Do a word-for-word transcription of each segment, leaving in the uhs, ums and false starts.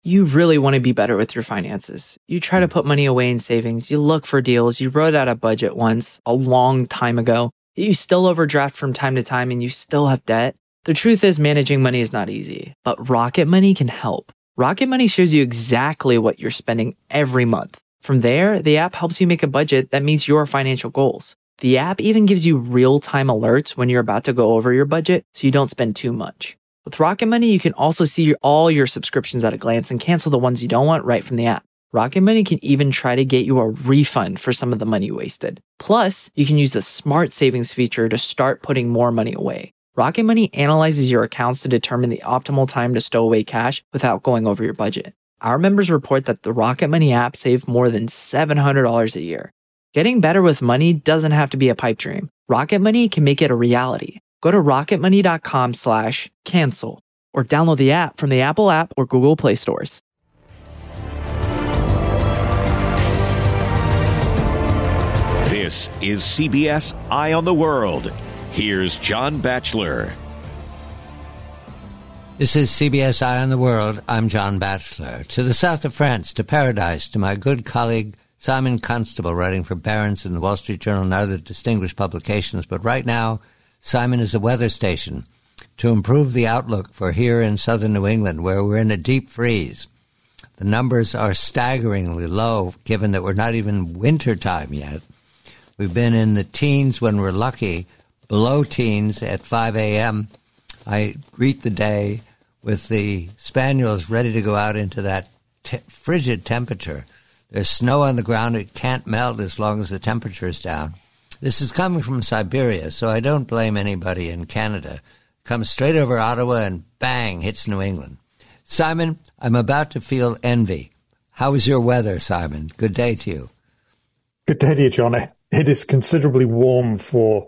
You really want to be better with your finances. You try to put money away in savings, you look for deals, you wrote out a budget once, a long time ago, you still overdraft from time to time and you still have debt. The truth is managing money is not easy, but Rocket Money can help. Rocket Money shows you exactly what you're spending every month. From there, the app helps you make a budget that meets your financial goals. The app even gives you real-time alerts when you're about to go over your budget so you don't spend too much. With Rocket Money, you can also see your, all your subscriptions at a glance and cancel the ones you don't want right from the app. Rocket Money can even try to get you a refund for some of the money wasted. Plus, you can use the Smart Savings feature to start putting more money away. Rocket Money analyzes your accounts to determine the optimal time to stow away cash without going over your budget. Our members report that the Rocket Money app saved more than seven hundred dollars a year. Getting better with money doesn't have to be a pipe dream. Rocket Money can make it a reality. Go to rocketmoney.com slash cancel or download the app from the Apple app or Google Play stores. This is C B S Eye on the World. Here's John Batchelor. This is C B S Eye on the World. I'm John Batchelor. To the south of France, to paradise, to my good colleague Simon Constable, writing for Barron's and the Wall Street Journal and other distinguished publications. But right now, Simon is a weather station to improve the outlook for here in southern New England, where we're in a deep freeze. The numbers are staggeringly low, given that we're not even winter time yet. We've been in the teens when we're lucky, below teens at five a.m. I greet the day with the spaniels ready to go out into that te- frigid temperature. There's snow on the ground. It can't melt as long as the temperature is down. This is coming from Siberia, so I don't blame anybody in Canada. Comes straight over Ottawa and bang, hits New England. Simon, I'm about to feel envy. How is your weather, Simon? Good day to you. Good day to you, John. It is considerably warm for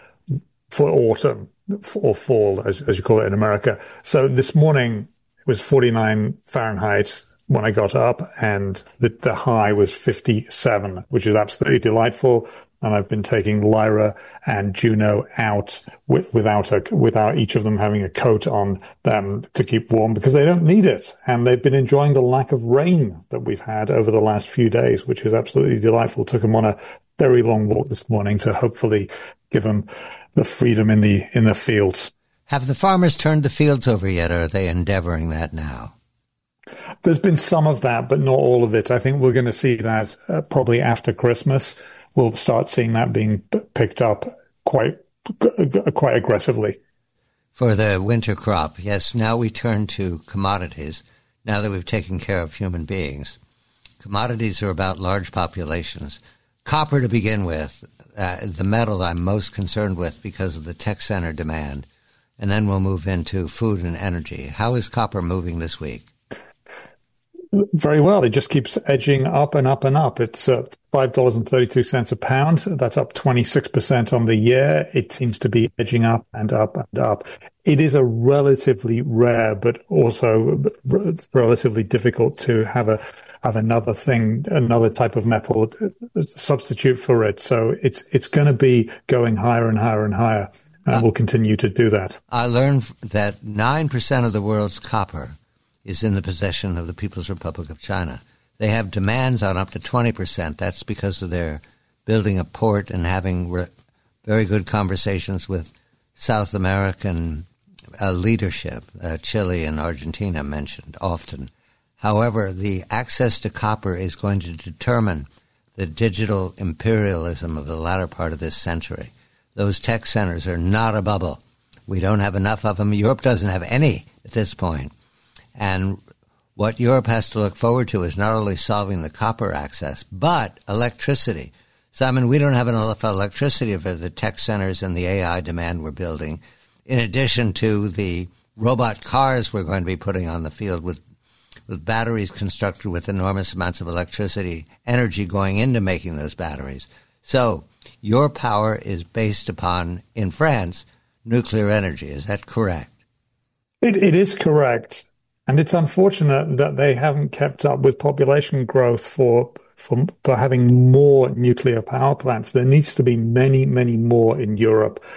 for autumn, or fall, as, as you call it in America. So this morning it was forty-nine Fahrenheit when I got up, and the, the high was fifty-seven, which is absolutely delightful. And I've been taking Lyra and Juno out with, without a, without each of them having a coat on them to keep warm, because they don't need it. And they've been enjoying the lack of rain that we've had over the last few days, which is absolutely delightful. Took them on a very long walk this morning to hopefully give them the freedom in the in the fields. Have the farmers turned the fields over yet, or are they endeavoring that now? There's been some of that, but not all of it. I think we're going to see that uh, probably after Christmas. We'll start seeing that being picked up quite quite aggressively. For the winter crop, yes. Now we turn to commodities, now that we've taken care of human beings. Commodities are about large populations. Copper to begin with, uh, the metal I'm most concerned with because of the tech center demand. And then we'll move into food and energy. How is copper moving this week? Very well. It just keeps edging up and up and up. It's uh, five dollars and thirty-two cents a pound. That's up twenty-six percent on the year. It seems to be edging up and up and up. It is a relatively rare, but also relatively difficult to have a have another thing, another type of metal substitute for it. So it's it's going to be going higher and higher and higher, and uh, will continue to do that. I learned that nine percent of the world's copper is in the possession of the People's Republic of China. They have demands on up to twenty percent. That's because of their building a port and having re- very good conversations with South American uh, leadership, uh, Chile and Argentina mentioned often. However, the access to copper is going to determine the digital imperialism of the latter part of this century. Those tech centers are not a bubble. We don't have enough of them. Europe doesn't have any at this point. And what Europe has to look forward to is not only solving the copper access, but electricity. Simon, we don't have enough electricity for the tech centers and the A I demand we're building, in addition to the robot cars we're going to be putting on the field with, with batteries constructed with enormous amounts of electricity, energy going into making those batteries. So your power is based upon, in France, nuclear energy. Is that correct? It, it is correct. And it's unfortunate that they haven't kept up with population growth for, for for having more nuclear power plants. There needs to be many, many more in Europe.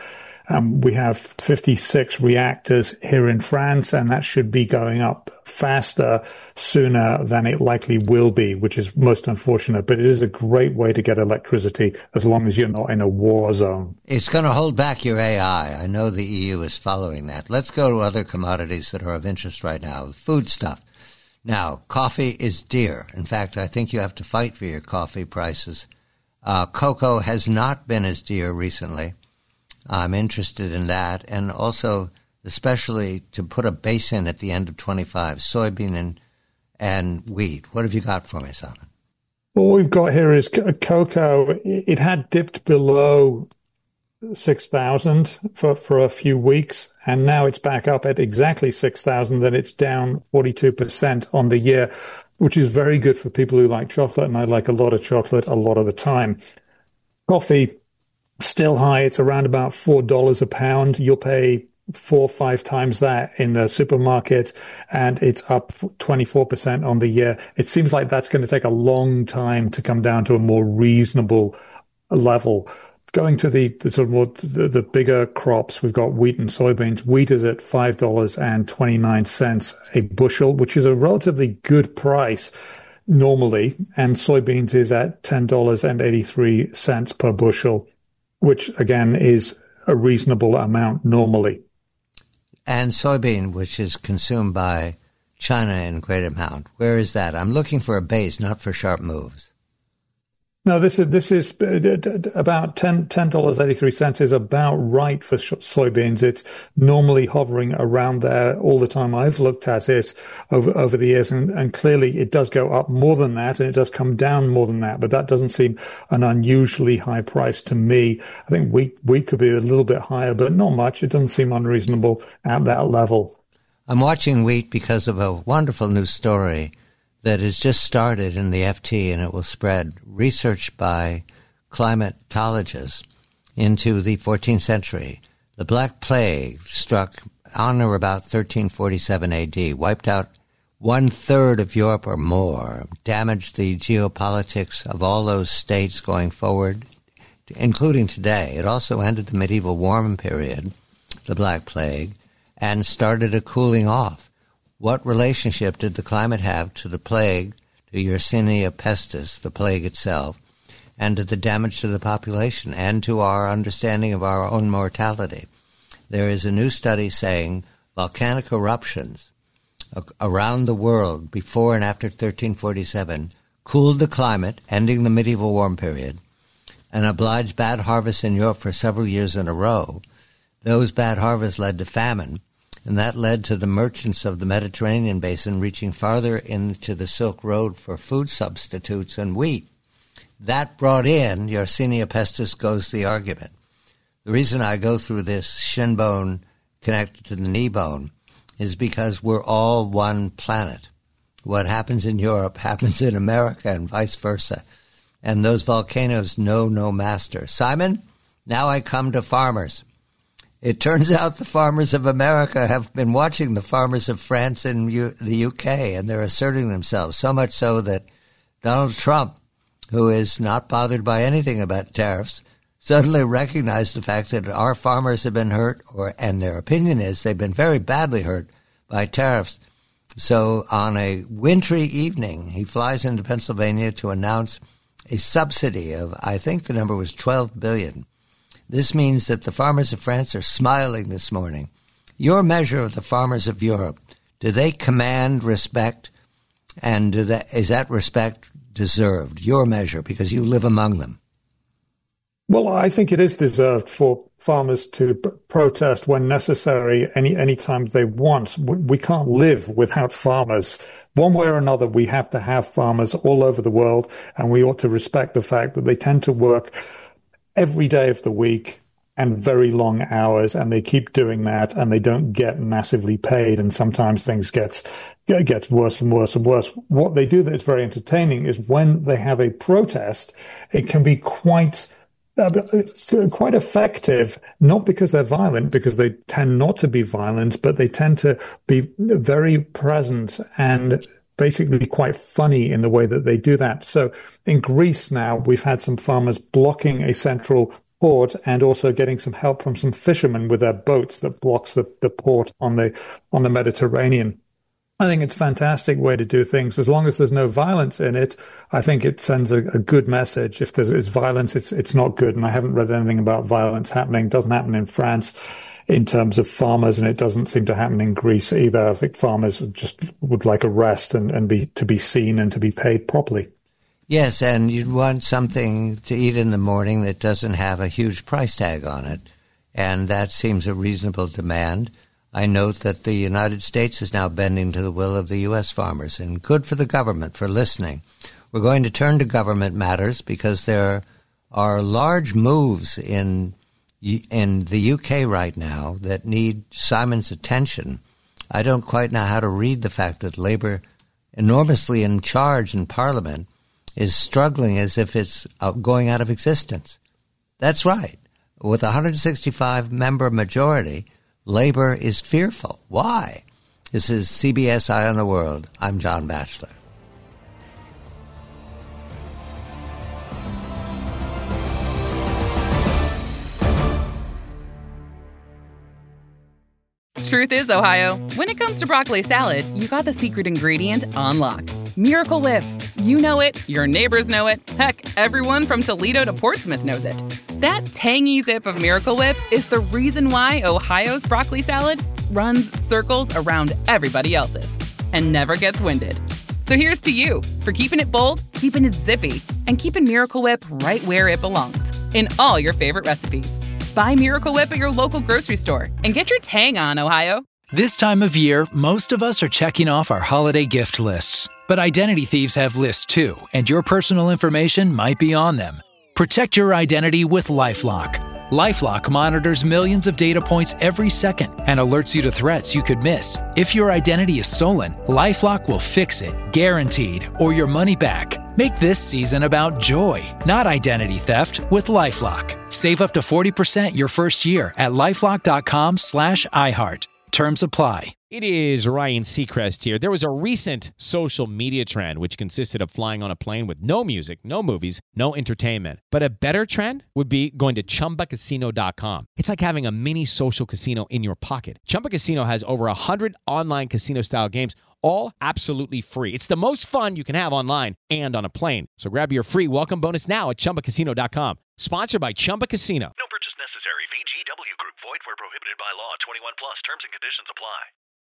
Um, we have fifty-six reactors here in France, and that should be going up faster sooner than it likely will be, which is most unfortunate. But it is a great way to get electricity as long as you're not in a war zone. It's going to hold back your A I. I know the E U is following that. Let's go to other commodities that are of interest right now. Food stuff. Now, coffee is dear. In fact, I think you have to fight for your coffee prices. Uh, cocoa has not been as dear recently. I'm interested in that. And also, especially to put a base in at the end of twenty-five, soybean and, and wheat. What have you got for me, Simon? What we've got here is cocoa. It had dipped below six thousand for, for a few weeks, and now it's back up at exactly six thousand, then it's down forty-two percent on the year, which is very good for people who like chocolate, and I like a lot of chocolate a lot of the time. Coffee, still high. It's around about four dollars a pound. You'll pay four or five times that in the supermarket, and it's up twenty-four percent on the year. It seems like that's going to take a long time to come down to a more reasonable level. Going to the, the sort of more the, the bigger crops, we've got wheat and soybeans. Wheat is at five dollars and twenty-nine cents a bushel, which is a relatively good price normally, and soybeans is at ten dollars and eighty-three cents per bushel, which again is a reasonable amount normally. And soybean, which is consumed by China in great amount, where is that? I'm looking for a base, not for sharp moves. No, this is this is about ten dollars eighty-three cents is about right for soybeans. It's normally hovering around there all the time. I've looked at it over over the years, and, and clearly it does go up more than that, and it does come down more than that. But that doesn't seem an unusually high price to me. I think wheat wheat could be a little bit higher, but not much. It doesn't seem unreasonable at that level. I'm watching wheat because of a wonderful new story that has just started in the F T, and it will spread, research by climatologists into the fourteenth century. The Black Plague struck on or about thirteen forty-seven A D, wiped out one-third of Europe or more, damaged the geopolitics of all those states going forward, including today. It also ended the medieval warm period, the Black Plague, and started a cooling off. What relationship did the climate have to the plague, to Yersinia pestis, the plague itself, and to the damage to the population and to our understanding of our own mortality? There is a new study saying volcanic eruptions around the world before and after thirteen forty-seven cooled the climate, ending the medieval warm period, and obliged bad harvests in Europe for several years in a row. Those bad harvests led to famine, and that led to the merchants of the Mediterranean basin reaching farther into the Silk Road for food substitutes and wheat. That brought in Yersinia pestis, goes the argument. The reason I go through this shin bone connected to the knee bone is because we're all one planet. What happens in Europe happens in America and vice versa. And those volcanoes know no master. Simon, now I come to farmers. It turns out the farmers of America have been watching the farmers of France and U- the U K, and they're asserting themselves, so much so that Donald Trump, who is not bothered by anything about tariffs, suddenly recognized the fact that our farmers have been hurt, or and their opinion is they've been very badly hurt by tariffs. So on a wintry evening, he flies into Pennsylvania to announce a subsidy of, I think the number was twelve billion dollars. This means that the farmers of France are smiling this morning. Your measure of the farmers of Europe, do they command respect? And do that, is that respect deserved? Your measure, because you live among them. Well, I think it is deserved for farmers to p- protest when necessary, any any time they want. We, we can't live without farmers. One way or another, we have to have farmers all over the world, and we ought to respect the fact that they tend to work every day of the week and very long hours, and they keep doing that, and they don't get massively paid, and sometimes things gets gets worse and worse and worse. What they do that is very entertaining is when they have a protest, it can be quite uh, it's quite effective, not because they're violent, because they tend not to be violent, but they tend to be very present and basically quite funny in the way that they do that. So in Greece now, we've had some farmers blocking a central port, and also getting some help from some fishermen with their boats that blocks the, the port on the on the Mediterranean. I think it's a fantastic way to do things. As long as there's no violence in it, I think it sends a, a good message. If there's violence, it's it's not good. And I haven't read anything about violence happening. It doesn't happen in France in terms of farmers, and it doesn't seem to happen in Greece either. I think farmers just would like a rest and, and be to be seen and to be paid properly. Yes, and you'd want something to eat in the morning that doesn't have a huge price tag on it, and that seems a reasonable demand. I note that the United States is now bending to the will of the U S farmers, and good for the government for listening. We're going to turn to government matters because there are large moves in in the U K right now that need Simon's attention. I don't quite know how to read the fact that Labour, enormously in charge in Parliament, is struggling as if it's going out of existence. That's right. With a one hundred sixty-five member majority, Labour is fearful. Why? This is C B S Eye on the World. I'm John Batchelor. Truth is, Ohio, when it comes to broccoli salad, you got the secret ingredient on lock. Miracle Whip. You know it, your neighbors know it, heck, everyone from Toledo to Portsmouth knows it. That tangy zip of Miracle Whip is the reason why Ohio's broccoli salad runs circles around everybody else's and never gets winded. So here's to you for keeping it bold, keeping it zippy, and keeping Miracle Whip right where it belongs, in all your favorite recipes. Buy Miracle Whip at your local grocery store and get your tang on, Ohio. This time of year, most of us are checking off our holiday gift lists. But identity thieves have lists too, and your personal information might be on them. Protect your identity with LifeLock. LifeLock monitors millions of data points every second and alerts you to threats you could miss. If your identity is stolen, LifeLock will fix it, guaranteed, or your money back. Make this season about joy, not identity theft, with LifeLock. Save up to forty percent your first year at LifeLock.com slash iHeart. Terms apply. It is Ryan Seacrest here. There was a recent social media trend which consisted of flying on a plane with no music, no movies, no entertainment. But a better trend would be going to Chumba Casino dot com. It's like having a mini social casino in your pocket. Chumba Casino has over one hundred online casino-style games, all absolutely free. It's the most fun you can have online and on a plane. So grab your free welcome bonus now at Chumba Casino dot com. Sponsored by Chumba Casino. No purchase necessary. V G W Group. Void where prohibited by law. twenty-one plus. Terms and conditions apply.